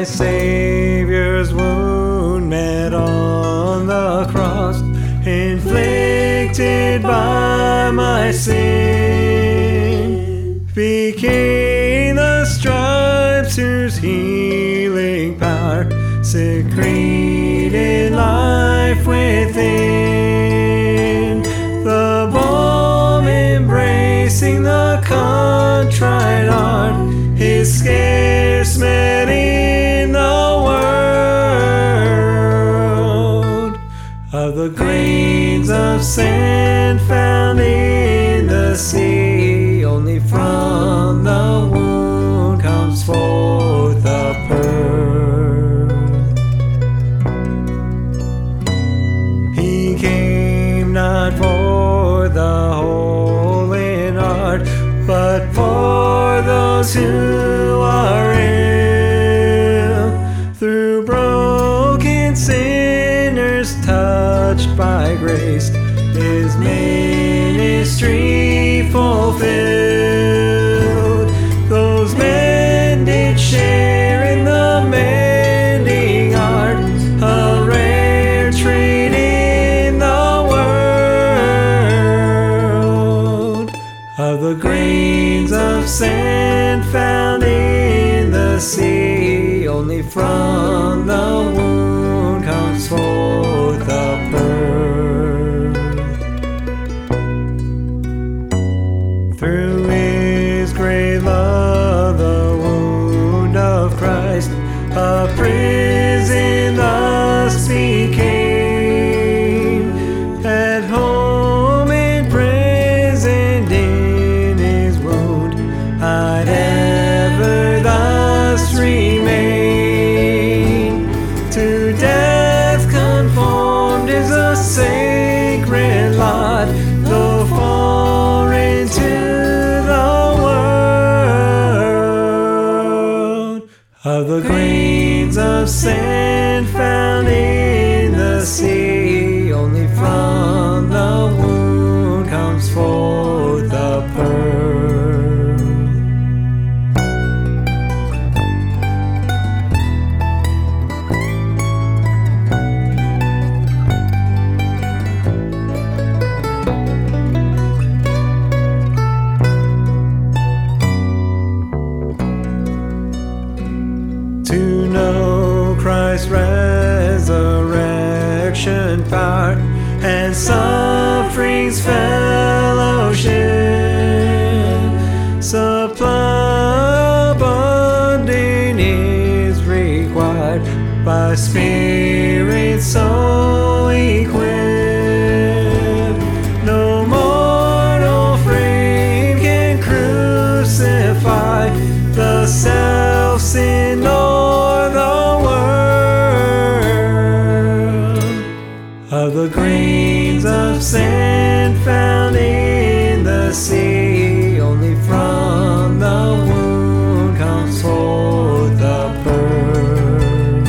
Savior's wound met on the cross, inflicted by my sin, became the stripes whose healing power secreted life within. The balm embracing the contrite heart, His scarce met in the world. Of the grains of sand found in the sea, only from the wound comes forth a pearl. He came not for the whole in heart, but for those who are ill. Through broken sinners touched by grace, His ministry fulfilled. Those men did share in the mending art, a rare trait in the world. Of the grains of sand found in the sea, only from the wound comes forth a pearl. Through His great love, the wound of Christ, a prison thus became. At home imprisoned in His wound, I'd ever thus remain. To death conformed is a sacred lot, though foreign to the world. Of the grains of sand found in the sea, only from the wound comes forth a pearl. To know Christ's resurrection power and suffering's fellowship, supply abundant is required by Spirit so equipped. No mortal frame can crucify the self-sin nor the world. Of the grains of sand found in the sea, only from the wound comes forth a pearl.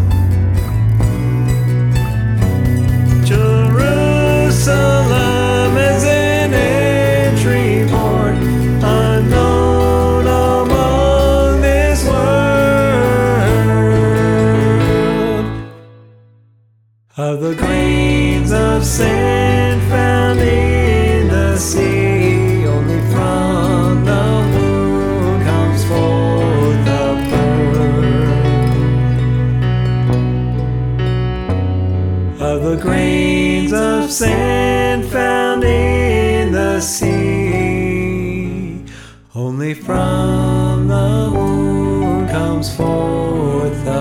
Jerusalem is an entry port, unknown among this world. Of the grains of sand found in the sea, only from the wound comes forth a pearl. Of the grains of sand found in the sea, only from the wound comes forth a